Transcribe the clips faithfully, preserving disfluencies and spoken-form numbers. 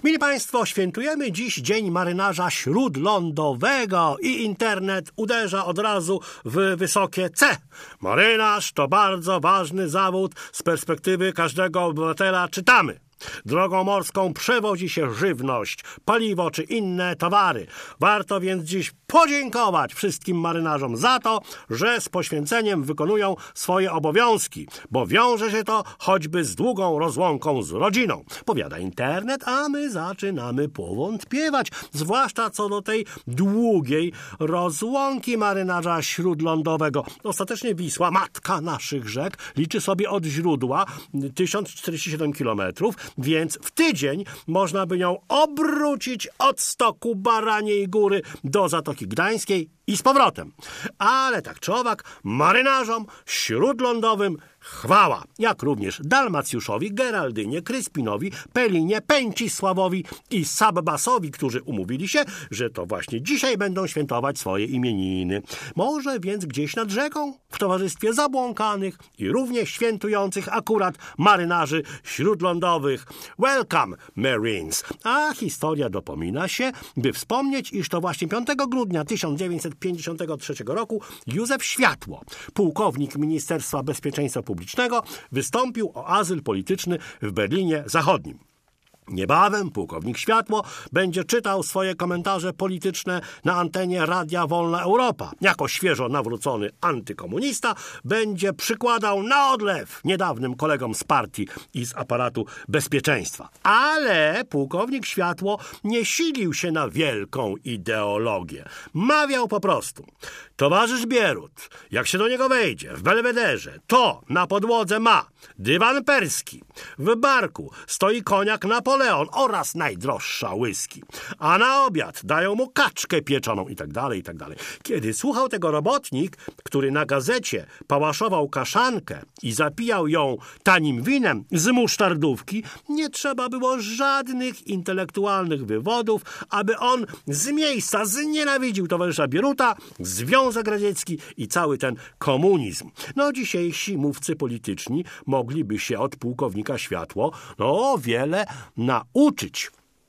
Mili Państwo, świętujemy dziś Dzień Marynarza Śródlądowego i internet uderza od razu w wysokie C. Marynarz to bardzo ważny zawód z perspektywy każdego obywatela, czytamy. Drogą morską przewozi się żywność, paliwo czy inne towary. Warto więc dziś podziękować wszystkim marynarzom za to, że z poświęceniem wykonują swoje obowiązki, bo wiąże się to choćby z długą rozłąką z rodziną. Powiada internet, a my zaczynamy powątpiewać, zwłaszcza co do tej długiej rozłąki marynarza śródlądowego. Ostatecznie Wisła, matka naszych rzek, liczy sobie od źródła tysiąc czterdzieści siedem kilometrów, więc w tydzień można by ją obrócić od stoku Baraniej Góry do Zatoki Gdańskiej i z powrotem. Ale tak czy owak, marynarzom śródlądowym chwała, jak również Dalmacjuszowi, Geraldynie, Kryspinowi, Pelinie, Pęcisławowi i Sabbasowi, którzy umówili się, że to właśnie dzisiaj będą świętować swoje imieniny. Może więc gdzieś nad rzeką, w towarzystwie zabłąkanych i równie świętujących akurat marynarzy śródlądowych. Welcome, Marines! A historia dopomina się, by wspomnieć, iż to właśnie piątego grudnia tysiąc dziewięćset pięćdziesiątego trzeciego roku Józef Światło, pułkownik Ministerstwa Bezpieczeństwa Publicznego, wystąpił o azyl polityczny w Berlinie Zachodnim. Niebawem pułkownik Światło będzie czytał swoje komentarze polityczne na antenie Radia Wolna Europa. Jako świeżo nawrócony antykomunista będzie przykładał na odlew niedawnym kolegom z partii i z aparatu bezpieczeństwa. Ale pułkownik Światło nie silił się na wielką ideologię. Mawiał po prostu: towarzysz Bierut, jak się do niego wejdzie w belwederze, to na podłodze ma dywan perski, w barku stoi koniak Napoleon oraz najdroższa whisky, a na obiad dają mu kaczkę pieczoną i tak dalej, i tak dalej. Kiedy słuchał tego robotnik, który na gazecie pałaszował kaszankę i zapijał ją tanim winem z musztardówki, nie trzeba było żadnych intelektualnych wywodów, aby on z miejsca znienawidził towarzysza Bieruta, Związek Radziecki i cały ten komunizm. No dzisiejsi mówcy polityczni mogliby się od pułkownika Światło no wiele nauczyć.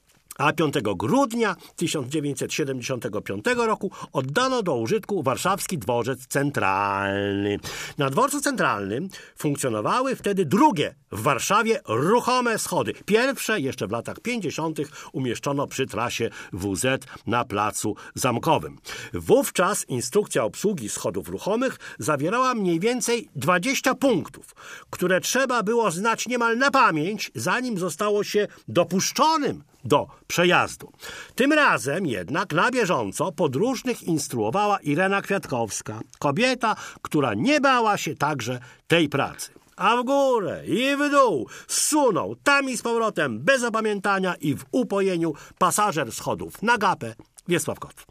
A piątego grudnia tysiąc dziewięćset siedemdziesiątego piątego roku oddano do użytku warszawski dworzec centralny. Na dworcu centralnym funkcjonowały wtedy drugie w Warszawie ruchome schody. Pierwsze jeszcze w latach pięćdziesiątych umieszczono przy trasie W Z na Placu Zamkowym. Wówczas instrukcja obsługi schodów ruchomych zawierała mniej więcej dwadzieścia punktów, które trzeba było znać niemal na pamięć, zanim zostało się dopuszczonym do przejazdu. Tym razem jednak na bieżąco podróżnych instruowała Irena Kwiatkowska, kobieta, która nie bała się także tej pracy. A w górę i w dół sunął tam i z powrotem bez opamiętania i w upojeniu pasażer schodów na gapę Wiesław Kot.